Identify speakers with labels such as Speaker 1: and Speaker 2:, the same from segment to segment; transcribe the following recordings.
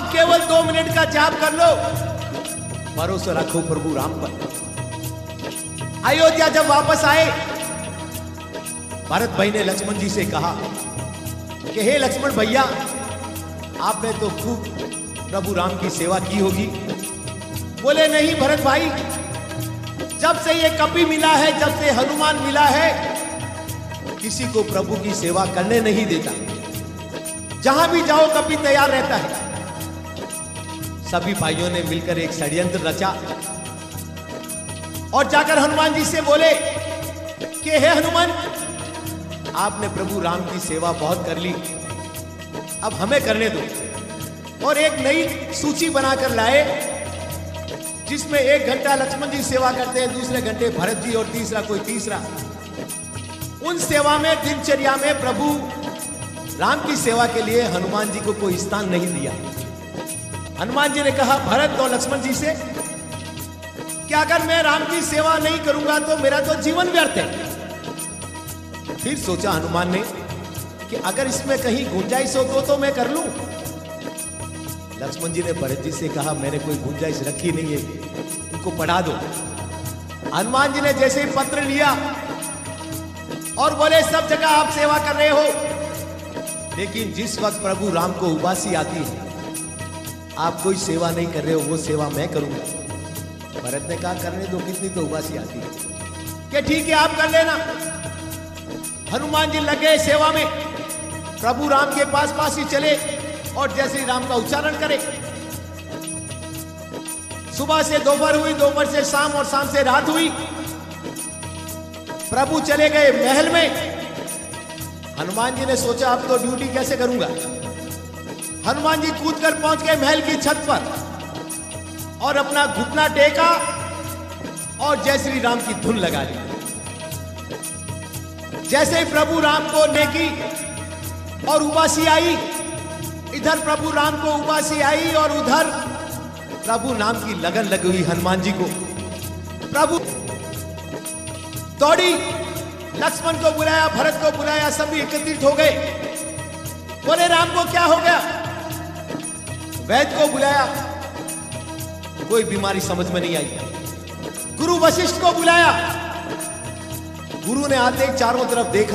Speaker 1: आप केवल 2 मिनट का जाप कर लो, भरोसा रखो प्रभु राम पर। अयोध्या जब वापस आए, भरत भाई ने लक्ष्मण जी से कहा कि हे लक्ष्मण भैया, आपने तो खूब प्रभु राम की सेवा की होगी। बोले नहीं भरत भाई, जब से ये कपि मिला है, जब से हनुमान मिला है, किसी को प्रभु की सेवा करने नहीं देता। जहां भी जाओ कपि तैयार रहता है। सभी भाइयों ने मिलकर एक षड्यंत्र रचा और जाकर हनुमान जी से बोले कि हे हनुमान, आपने प्रभु राम की सेवा बहुत कर ली, अब हमें करने दो। और एक नई सूची बनाकर लाए, जिसमें 1 घंटा लक्ष्मण जी सेवा करते हैं, दूसरे घंटे भरत जी और तीसरा कोई तीसरा। उन सेवा में, दिनचर्या में प्रभु राम की सेवा के लिए हनुमान जी को कोई स्थान नहीं दिया। हनुमान जी ने कहा भरत और लक्ष्मण जी से कि अगर मैं राम की सेवा नहीं करूंगा तो मेरा तो जीवन व्यर्थ है। फिर सोचा हनुमान ने कि अगर इसमें कहीं गुंजाइश हो तो मैं कर लूं। लक्ष्मण जी ने भरत जी से कहा मैंने कोई गुंजाइश रखी नहीं है, इनको पढ़ा दो। हनुमान जी ने जैसे ही पत्र लिया और बोले सब जगह आप सेवा कर रहे हो, लेकिन जिस वक्त प्रभु राम को उबासी आती है, आप कोई सेवा नहीं कर रहे हो, वो सेवा मैं करूंगा। भरत ने कहा करने दो, कितनी तो उबासी आती है कि ठीक है आप कर लेना। हनुमान जी लगे सेवा में, प्रभु राम के पास ही चले और जैसे ही राम का उच्चारण करे। सुबह से दोपहर हुई, दोपहर से शाम और शाम से रात हुई। प्रभु चले गए महल में। हनुमान जी ने सोचा अब तो ड्यूटी कैसे करूंगा। हनुमान जी कूदकर पहुंच गए महल की छत पर और अपना घुटना टेका और जय श्री राम की धुन लगा ली। जैसे ही प्रभु राम को नेकी और उबासी आई, इधर प्रभु राम को उबासी आई और उधर प्रभु नाम की लगन लगी हुई हनुमान जी को। प्रभु दौड़ी, लक्ष्मण को बुलाया, भरत को बुलाया, सभी एकत्रित हो गए। बोले राम को क्या हो गया? वैद्य को बुलाया, कोई बीमारी समझ में नहीं आई। गुरु वशिष्ठ को बुलाया, गुरु ने आते चारों तरफ देखा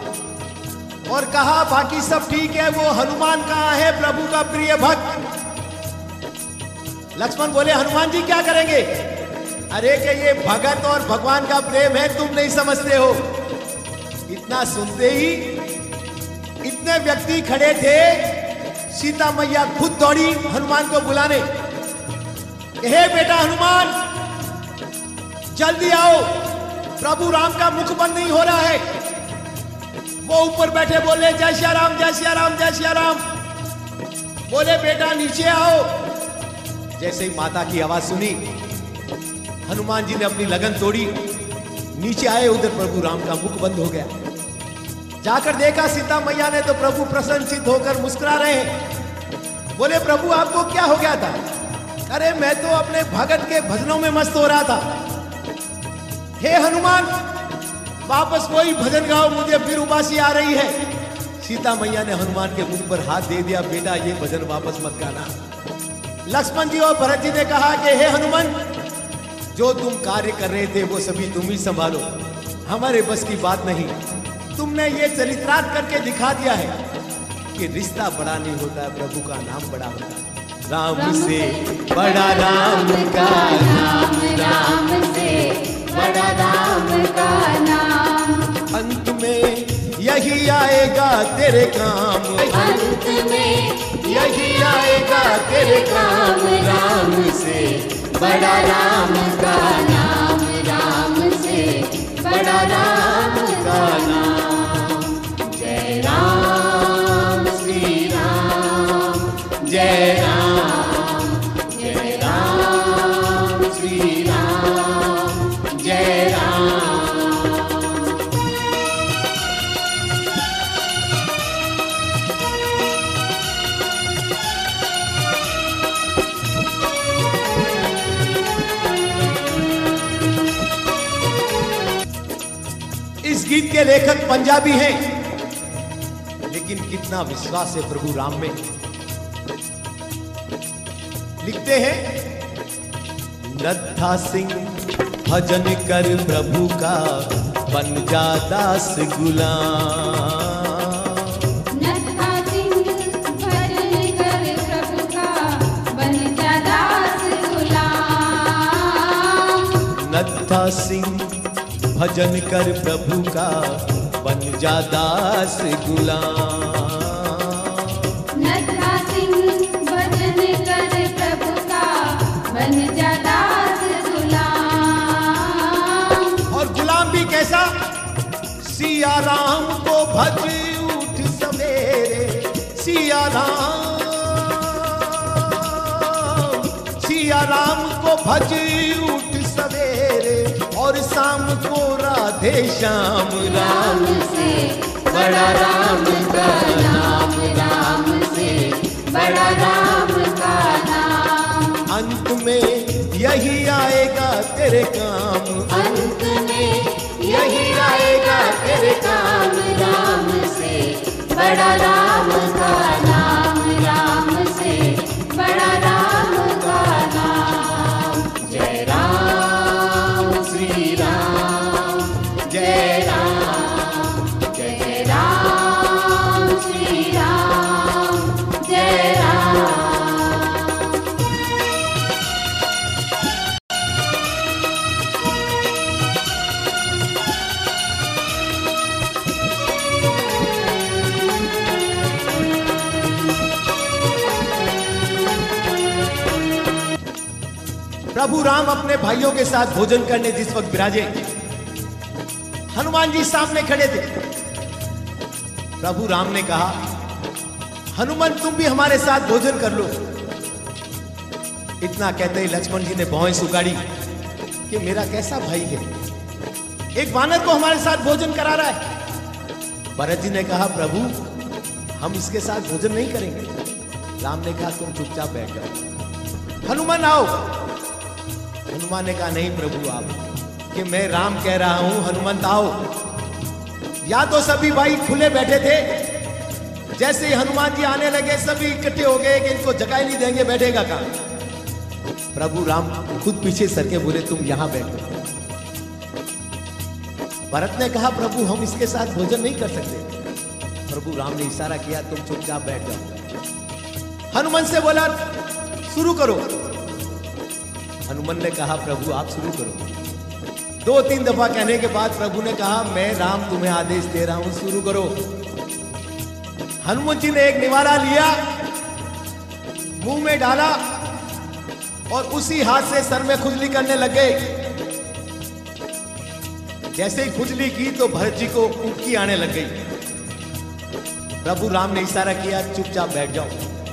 Speaker 1: और कहा बाकी सब ठीक है, वो हनुमान कहाँ है, प्रभु का प्रिय भक्त। लक्ष्मण बोले हनुमान जी क्या करेंगे? अरे कि ये भगत और भगवान का प्रेम है, तुम नहीं समझते हो। इतना सुनते ही इतने व्यक्ति खड़े थे, सीता मैया खुद दौड़ी हनुमान को बुलाने। हे बेटा हनुमान, जल्दी आओ, प्रभु राम का मुख बंद नहीं हो रहा है। वो ऊपर बैठे बोले जय श्री राम, जय श्री राम, जय श्री राम। बोले बेटा नीचे आओ। जैसे ही माता की आवाज सुनी, हनुमान जी ने अपनी लगन तोड़ी, नीचे आए, उधर प्रभु राम का मुख बंद हो गया। जाकर देखा सीता मैया ने तो प्रभु प्रसन्नचित होकर मुस्कुरा रहे हैं। बोले प्रभु आपको क्या हो गया था? अरे मैं तो अपने भगत के भजनों में मस्त हो रहा था। हे हनुमान, वापस वही भजन गाओ, मुझे फिर उबासी आ रही है। सीता मैया ने हनुमान के मुंह पर हाथ दे दिया, बेटा ये भजन वापस मत गाना। लक्ष्मण जी और भरत जी ने कहा कि हे हनुमान, जो तुम कार्य कर रहे थे वो सभी तुम ही संभालो, हमारे बस की बात नहीं। तुमने ये चरित्रार्थ करके दिखा दिया है कि रिश्ता बड़ा नहीं होता, प्रभु का नाम बड़ा होता है। राम से बड़ा राम का नाम,
Speaker 2: राम से बड़ा राम का नाम।
Speaker 1: अंत में यही आएगा तेरे काम,
Speaker 2: अंत में
Speaker 1: यही आएगा तेरे काम।
Speaker 2: राम से बड़ा राम का नाम, राम से बड़ा राम का नाम। जय राम श्री राम, जय राम, जय राम श्री राम, जय राम।
Speaker 1: इस गीत के लेखक पंजाबी हैं, लेकिन कितना विश्वास है प्रभु राम में। लिखते हैं, नत्था सिंह भजन कर प्रभु का, बन जा दास गुलाम।
Speaker 2: नत्था सिंह भजन कर प्रभु का, बन जा दास गुलाम।
Speaker 1: नत्था सिंह भजन कर प्रभु का, बन जा दास गुलाम।
Speaker 2: नत्था सिंह भजन कर प्रभु का, बन जा दास गुलाम।
Speaker 1: और गुलाम भी कैसा? सिया राम को भज उठ सवेरे, सिया राम को भज उठ सवेरे, और शाम को राधे श्याम।
Speaker 2: राम से बड़ा राम का नाम, राम से बड़ा राम का नाम।
Speaker 1: अंत में यही आएगा तेरे काम,
Speaker 2: अंत में यही आएगा तेरे काम। राम से बड़ा राम का नाम, राम से बड़ा राम का नाम। जय राम श्री राम, जय राम, जय राम श्री राम, जय राम।
Speaker 1: प्रभु राम अपने भाइयों के साथ भोजन करने जिस वक्त विराजे, हनुमान जी सामने खड़े थे। प्रभु राम ने कहा, हनुमान तुम भी हमारे साथ भोजन कर लो। इतना कहते ही लक्ष्मण जी ने भौहें सुखाड़ी कि मेरा कैसा भाई है, एक वानर को हमारे साथ भोजन करा रहा है। भरत जी ने कहा, प्रभु हम इसके साथ भोजन नहीं करेंगे। राम ने कहा, तुम चुपचाप बैठ जाओ, हनुमान आओ। हनुमान ने कहा, नहीं प्रभु आप, कि मैं राम कह रहा हूं, हनुमंत आओ। या तो सभी भाई खुले बैठे थे, जैसे ही हनुमान जी आने लगे सभी इकट्ठे हो गए कि इनको जगह ही नहीं देंगे, बैठेगा कहां। प्रभु राम खुद पीछे सर के बोले, तुम यहां बैठो। भरत ने कहा, प्रभु हम इसके साथ भोजन नहीं कर सकते। प्रभु राम ने इशारा किया, तुम चुपचाप बैठ जाओ। हनुमान से बोला, शुरू करो। हनुमान ने कहा, प्रभु आप शुरू करो। 2-3 दफा कहने के बाद प्रभु ने कहा, मैं राम तुम्हें आदेश दे रहा हूं, शुरू करो। हनुमान जी ने एक निवाला लिया, मुंह में डाला और उसी हाथ से सर में खुजली करने लगे। जैसे ही खुजली की तो भरत जी को उल्टी आने लग गई। प्रभु राम ने इशारा किया, चुपचाप बैठ जाओ।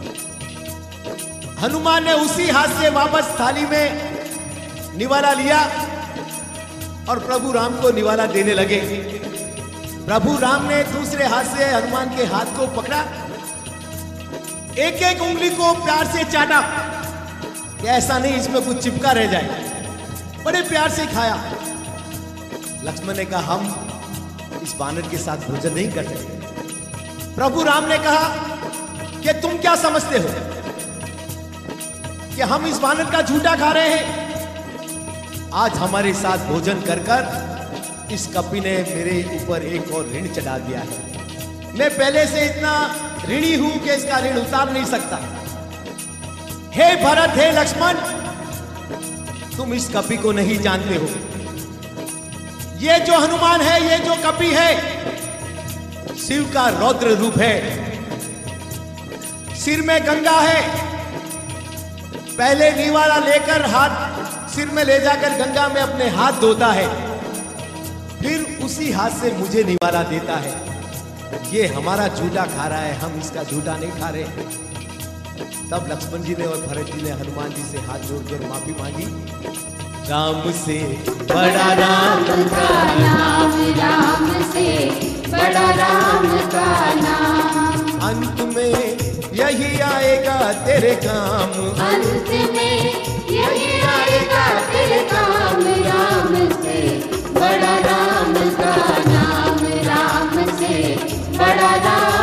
Speaker 1: हनुमान ने उसी हाथ से वापस थाली में निवाला लिया और प्रभु राम को निवाला देने लगे। प्रभु राम ने दूसरे हाथ से हनुमान के हाथ को पकड़ा, एक एक उंगली को प्यार से चाटा कि ऐसा नहीं इसमें कुछ चिपका रह जाए। बड़े प्यार से खाया। लक्ष्मण ने कहा, हम इस वानर के साथ भोजन नहीं कर सकते। प्रभु राम ने कहा कि तुम क्या समझते हो कि हम इस वानर का झूठा खा रहे हैं। आज हमारे साथ भोजन कर कर इस कपि ने मेरे ऊपर एक और ऋण चढ़ा दिया है। मैं पहले से इतना ऋणी हूं कि इसका ऋण उतार नहीं सकता। हे भरत, हे लक्ष्मण, तुम इस कपि को नहीं जानते हो। ये जो हनुमान है, ये जो कपि है, शिव का रौद्र रूप है। सिर में गंगा है। पहले निवाला लेकर हाथ सिर में ले जाकर गंगा में अपने हाथ धोता है, फिर उसी हाथ से मुझे निवाला देता है। ये हमारा झूठा खा रहा है, हम इसका झूठा नहीं खा रहे। तब लक्ष्मण जी ने और भरत जी ने हनुमान जी से हाथ जोड़कर माफी मांगी। राम से बड़ा राम का
Speaker 2: नाम, राम से बड़ा राम का नाम।
Speaker 1: अंत में यही आएगा तेरे काम,
Speaker 2: अंत में यही आएगा तेरे काम। राम से बड़ा राम का नाम, राम से बड़ा राम